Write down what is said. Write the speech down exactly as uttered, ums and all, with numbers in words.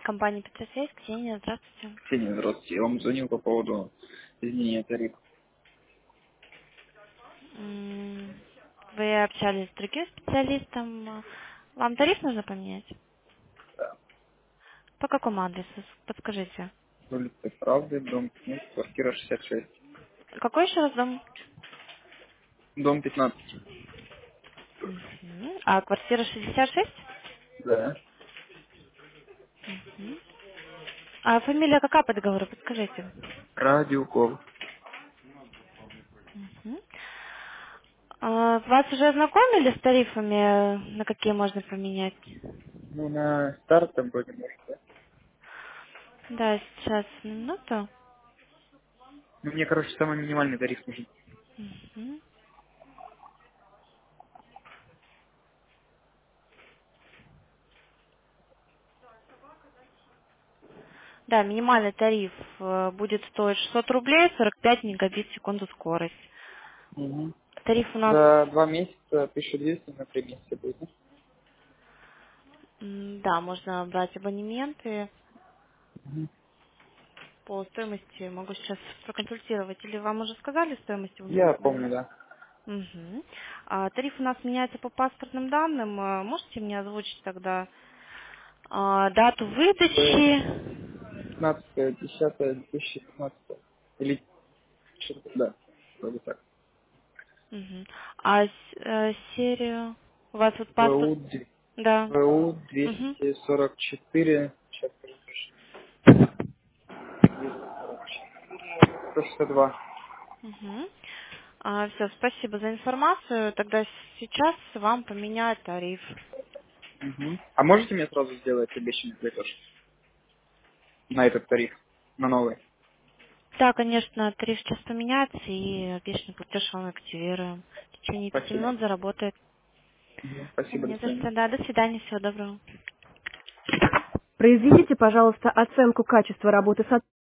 Компания Петросвязь, Ксения, здравствуйте. Ксения, здравствуйте. Я вам звонил по поводу изменения тарифа. М, Вы общались с другим специалистом. Вам тариф нужно поменять? Да. По какому адресу? Подскажите. Улица Правды, дом пятнадцать, квартира шестьдесят шесть. Какой еще раз дом? Дом пятнадцать. Мгм. А квартира шестьдесят шесть? Да. Мгм. А фамилия какая по договору? Подскажите. Радиокол. Мгм. А, Вас уже ознакомили с тарифами, на какие можно поменять? Ну, на старт там вроде может, да? Да, сейчас, минуту. Ну, мне, короче, самый минимальный тариф нужен. Мгм. Да, минимальный тариф э, будет стоить шестьсот рублей, сорок пять мегабит в секунду скорость. Угу. Тариф у нас, За два месяца тысяча двести на три месяца будет, да? м, да, можно брать абонементы Мгм. по стоимости, могу сейчас проконсультировать. Или вам уже сказали стоимость Я абонемента? помню, да. Мгм. А, тариф у нас меняется по паспортным данным. А, Можете мне озвучить тогда а, дату выдачи? пятнадцатое, десятое, две тысячи пятнадцатое. Или что-то, да. Вроде так. Мгм. А с- э, серию? У вас вот паспорт? ВУ, д- Да. ВУ Мгм. двести сорок четыре. Сейчас скажу точно. двести сорок четыре. сто шестьдесят два. Угу. все, спасибо за информацию. Тогда сейчас вам поменяют тариф. Мгм. А можете мне сразу сделать обещанный платеж на этот тариф, на новый? Да, конечно, тариф сейчас поменяется, и обещанный платеж вам активируем. В течение пяти Спасибо. минут заработает. Мгм. Спасибо, до Не за свидания. что, да, до свидания, всего доброго. Произведите, пожалуйста, оценку качества работы сотрудника.